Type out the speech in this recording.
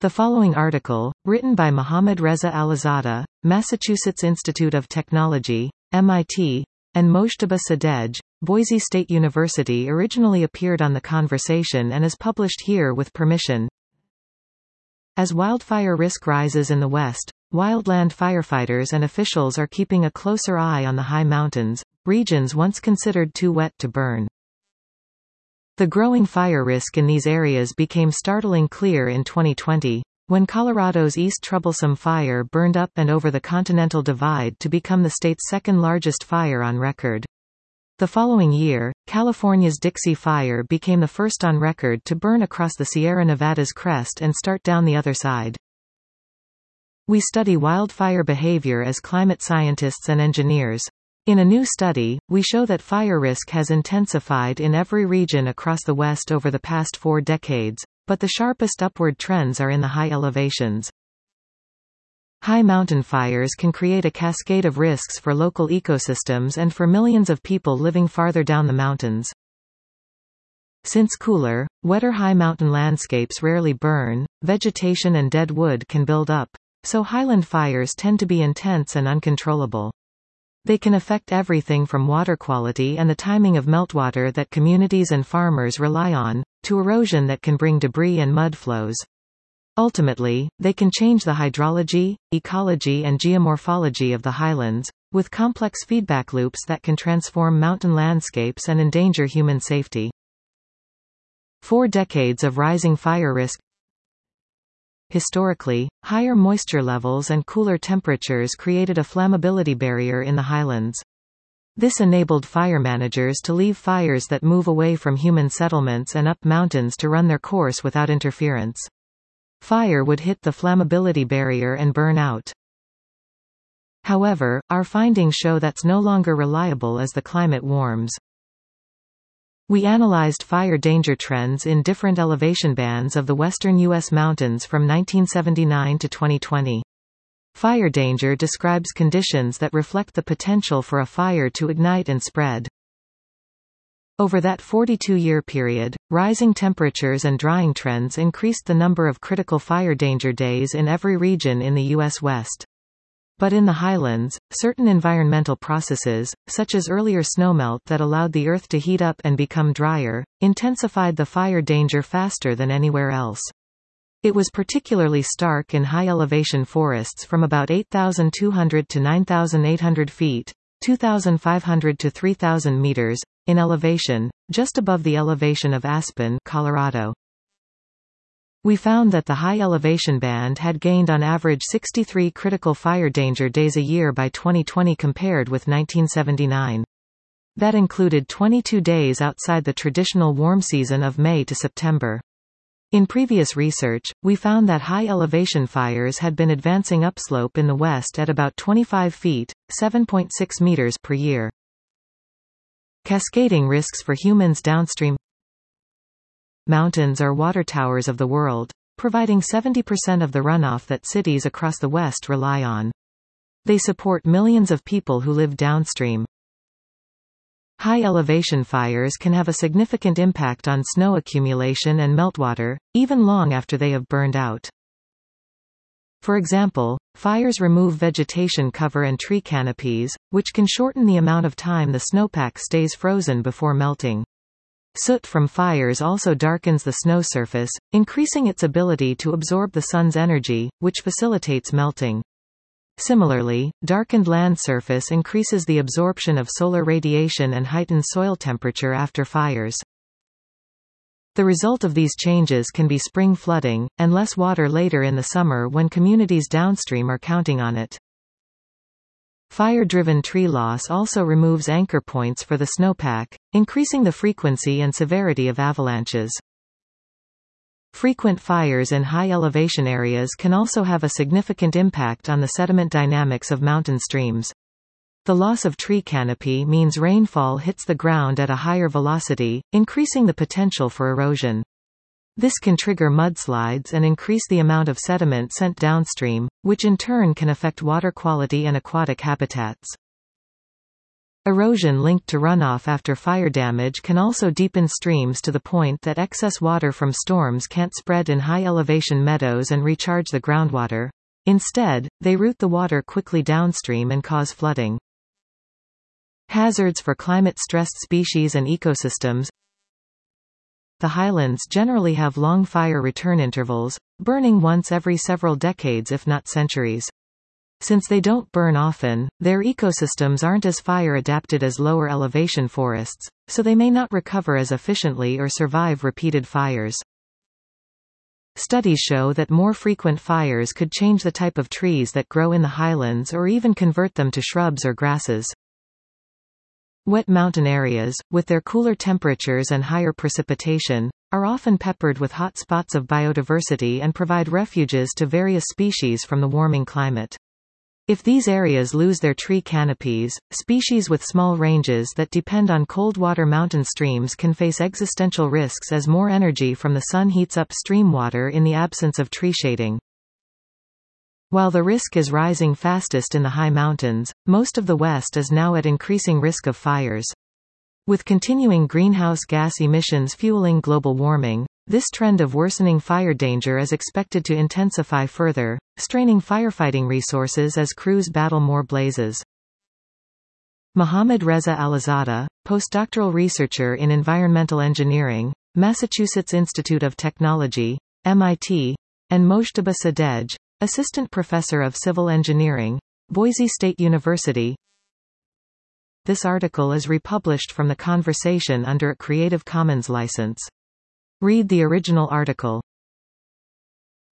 The following article, written by Mohammad Reza Alizadeh, Massachusetts Institute of Technology, MIT, and Mojtaba Sadegh, Boise State University, originally appeared on The Conversation and is published here with permission. As wildfire risk rises in the West, wildland firefighters and officials are keeping a closer eye on the high mountains, regions once considered too wet to burn. The growing fire risk in these areas became startlingly clear in 2020, when Colorado's East Troublesome Fire burned up and over the Continental Divide to become the state's second-largest fire on record. The following year, California's Dixie Fire became the first on record to burn across the Sierra Nevada's crest and start down the other side. We study wildfire behavior as climate scientists and engineers. In a new study, we show that fire risk has intensified in every region across the West over the past 4 decades, but the sharpest upward trends are in the high elevations. High mountain fires can create a cascade of risks for local ecosystems and for millions of people living farther down the mountains. Since cooler, wetter high mountain landscapes rarely burn, vegetation and dead wood can build up, so highland fires tend to be intense and uncontrollable. They can affect everything from water quality and the timing of meltwater that communities and farmers rely on, to erosion that can bring debris and mud flows. Ultimately, they can change the hydrology, ecology and geomorphology of the highlands, with complex feedback loops that can transform mountain landscapes and endanger human safety. 4 decades of rising fire risk. Historically, higher moisture levels and cooler temperatures created a flammability barrier in the highlands. This enabled fire managers to leave fires that move away from human settlements and up mountains to run their course without interference. Fire would hit the flammability barrier and burn out. However, our findings show that's no longer reliable as the climate warms. We analyzed fire danger trends in different elevation bands of the western U.S. mountains from 1979 to 2020. Fire danger describes conditions that reflect the potential for a fire to ignite and spread. Over that 42-year period, rising temperatures and drying trends increased the number of critical fire danger days in every region in the U.S. West. But in the highlands, certain environmental processes, such as earlier snowmelt that allowed the earth to heat up and become drier, intensified the fire danger faster than anywhere else. It was particularly stark in high-elevation forests from about 8,200 to 9,800 feet, 2,500 to 3,000 meters, in elevation, just above the elevation of Aspen, Colorado. We found that the high elevation band had gained on average 63 critical fire danger days a year by 2020 compared with 1979. That included 22 days outside the traditional warm season of May to September. In previous research, we found that high elevation fires had been advancing upslope in the west at about 25 feet, 7.6 meters per year. Cascading risks for humans downstream. Mountains are water towers of the world, providing 70% of the runoff that cities across the West rely on. They support millions of people who live downstream. High elevation fires can have a significant impact on snow accumulation and meltwater, even long after they have burned out. For example, fires remove vegetation cover and tree canopies, which can shorten the amount of time the snowpack stays frozen before melting. Soot from fires also darkens the snow surface, increasing its ability to absorb the sun's energy, which facilitates melting. Similarly, darkened land surface increases the absorption of solar radiation and heightens soil temperature after fires. The result of these changes can be spring flooding, and less water later in the summer when communities downstream are counting on it. Fire-driven tree loss also removes anchor points for the snowpack, increasing the frequency and severity of avalanches. Frequent fires in high-elevation areas can also have a significant impact on the sediment dynamics of mountain streams. The loss of tree canopy means rainfall hits the ground at a higher velocity, increasing the potential for erosion. This can trigger mudslides and increase the amount of sediment sent downstream, which in turn can affect water quality and aquatic habitats. Erosion linked to runoff after fire damage can also deepen streams to the point that excess water from storms can't spread in high-elevation meadows and recharge the groundwater. Instead, they route the water quickly downstream and cause flooding. Hazards for climate-stressed species and ecosystems. The highlands generally have long fire return intervals, burning once every several decades if not centuries. Since they don't burn often, their ecosystems aren't as fire-adapted as lower elevation forests, so they may not recover as efficiently or survive repeated fires. Studies show that more frequent fires could change the type of trees that grow in the highlands or even convert them to shrubs or grasses. Wet mountain areas, with their cooler temperatures and higher precipitation, are often peppered with hot spots of biodiversity and provide refuges to various species from the warming climate. If these areas lose their tree canopies, species with small ranges that depend on cold water mountain streams can face existential risks as more energy from the sun heats up stream water in the absence of tree shading. While the risk is rising fastest in the high mountains, most of the West is now at increasing risk of fires. With continuing greenhouse gas emissions fueling global warming, this trend of worsening fire danger is expected to intensify further, straining firefighting resources as crews battle more blazes. Mohammad Reza Alizadeh, postdoctoral researcher in environmental engineering, Massachusetts Institute of Technology, MIT, and Mojtaba Sadegh, assistant professor of civil engineering, Boise State University. This article is republished from The Conversation under a Creative Commons license. Read the original article.